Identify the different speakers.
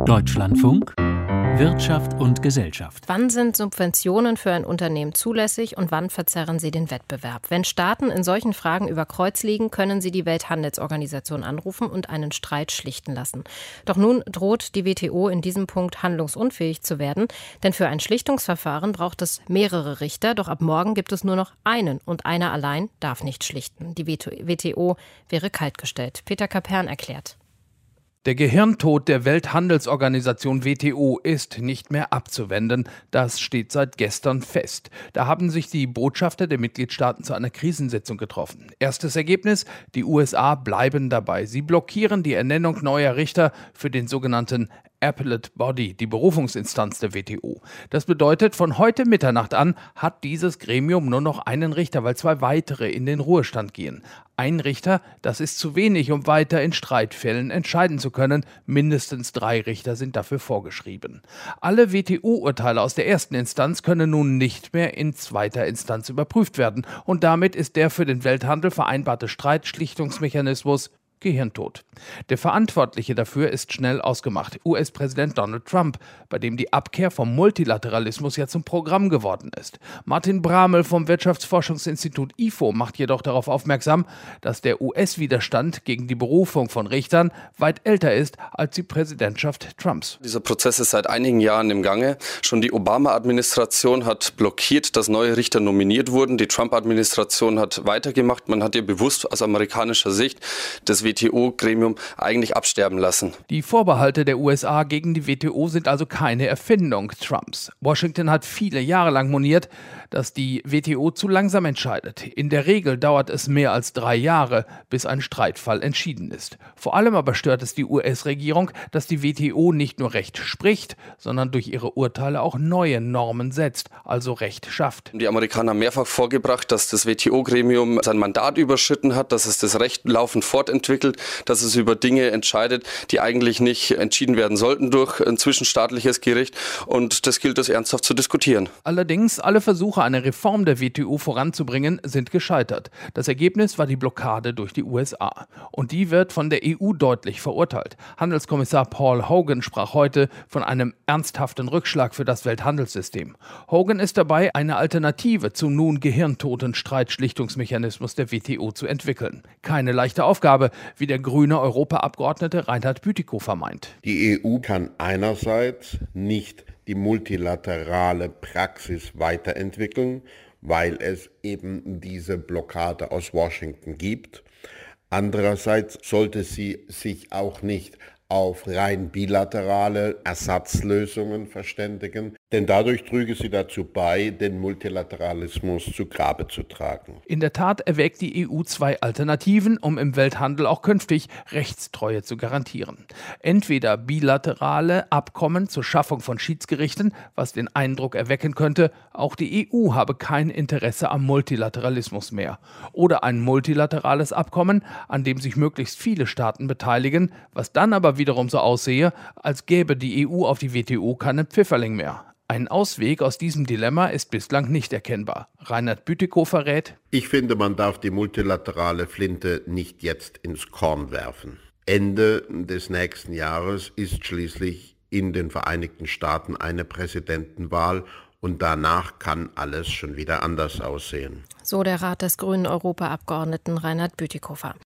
Speaker 1: Deutschlandfunk Wirtschaft und Gesellschaft.
Speaker 2: Wann sind Subventionen für ein Unternehmen zulässig und wann verzerren sie den Wettbewerb? Wenn Staaten in solchen Fragen über Kreuz liegen, können sie die Welthandelsorganisation anrufen und einen Streit schlichten lassen. Doch nun droht die WTO in diesem Punkt handlungsunfähig zu werden, denn für ein Schlichtungsverfahren braucht es mehrere Richter, doch ab morgen gibt es nur noch einen und einer allein darf nicht schlichten. Die WTO wäre kaltgestellt. Peter Kapern erklärt.
Speaker 3: Der Gehirntod der Welthandelsorganisation WTO ist nicht mehr abzuwenden. Das steht seit gestern fest. Da haben sich die Botschafter der Mitgliedstaaten zu einer Krisensitzung getroffen. Erstes Ergebnis: Die USA bleiben dabei. Sie blockieren die Ernennung neuer Richter für den sogenannten Appellate Body, die Berufungsinstanz der WTO. Das bedeutet, von heute Mitternacht an hat dieses Gremium nur noch einen Richter, weil 2 weitere in den Ruhestand gehen. Ein Richter, das ist zu wenig, um weiter in Streitfällen entscheiden zu können. Mindestens 3 Richter sind dafür vorgeschrieben. Alle WTO-Urteile aus der ersten Instanz können nun nicht mehr in zweiter Instanz überprüft werden. Und damit ist der für den Welthandel vereinbarte Streitschlichtungsmechanismus gehirntot. Der Verantwortliche dafür ist schnell ausgemacht: US-Präsident Donald Trump, bei dem die Abkehr vom Multilateralismus ja zum Programm geworden ist. Martin Bramel vom Wirtschaftsforschungsinstitut IFO macht jedoch darauf aufmerksam, dass der US-Widerstand gegen die Berufung von Richtern weit älter ist als die Präsidentschaft Trumps.
Speaker 4: Dieser Prozess ist seit einigen Jahren im Gange. Schon die Obama-Administration hat blockiert, dass neue Richter nominiert wurden. Die Trump-Administration hat weitergemacht. Man hat ihr bewusst aus amerikanischer Sicht das WTO-Gremium eigentlich absterben lassen.
Speaker 3: Die Vorbehalte der USA gegen die WTO sind also keine Erfindung Trumps. Washington hat viele Jahre lang moniert, dass die WTO zu langsam entscheidet. In der Regel dauert es mehr als 3 Jahre, bis ein Streitfall entschieden ist. Vor allem aber stört es die US-Regierung, dass die WTO nicht nur Recht spricht, sondern durch ihre Urteile auch neue Normen setzt, also Recht schafft.
Speaker 4: Die Amerikaner haben mehrfach vorgebracht, dass das WTO-Gremium sein Mandat überschritten hat, dass es das Recht laufend fortentwickelt, dass es über Dinge entscheidet, die eigentlich nicht entschieden werden sollten durch ein zwischenstaatliches Gericht. Und das gilt es ernsthaft zu diskutieren.
Speaker 3: Allerdings, alle Versuche, eine Reform der WTO voranzubringen, sind gescheitert. Das Ergebnis war die Blockade durch die USA. Und die wird von der EU deutlich verurteilt. Handelskommissar Paul Hogan sprach heute von einem ernsthaften Rückschlag für das Welthandelssystem. Hogan ist dabei, eine Alternative zum nun gehirntoten Streitschlichtungsmechanismus der WTO zu entwickeln. Keine leichte Aufgabe, wie der grüne Europaabgeordnete Reinhard Bütikofer meint.
Speaker 5: Die EU kann einerseits nicht die multilaterale Praxis weiterentwickeln, weil es eben diese Blockade aus Washington gibt. Andererseits sollte sie sich auch nicht auf rein bilaterale Ersatzlösungen verständigen, denn dadurch trüge sie dazu bei, den Multilateralismus zu Grabe zu tragen.
Speaker 3: In der Tat erwägt die EU 2 Alternativen, um im Welthandel auch künftig Rechtstreue zu garantieren. Entweder bilaterale Abkommen zur Schaffung von Schiedsgerichten, was den Eindruck erwecken könnte, auch die EU habe kein Interesse am Multilateralismus mehr. Oder ein multilaterales Abkommen, an dem sich möglichst viele Staaten beteiligen, was dann aber wiederum so aussehe, als gäbe die EU auf die WTO keinen Pfifferling mehr. Ein Ausweg aus diesem Dilemma ist bislang nicht erkennbar. Reinhard Bütikofer rät:
Speaker 5: Ich finde, man darf die multilaterale Flinte nicht jetzt ins Korn werfen. Ende des nächsten Jahres ist schließlich in den Vereinigten Staaten eine Präsidentenwahl und danach kann alles schon wieder anders aussehen.
Speaker 2: So der Rat des grünen Europaabgeordneten Reinhard Bütikofer.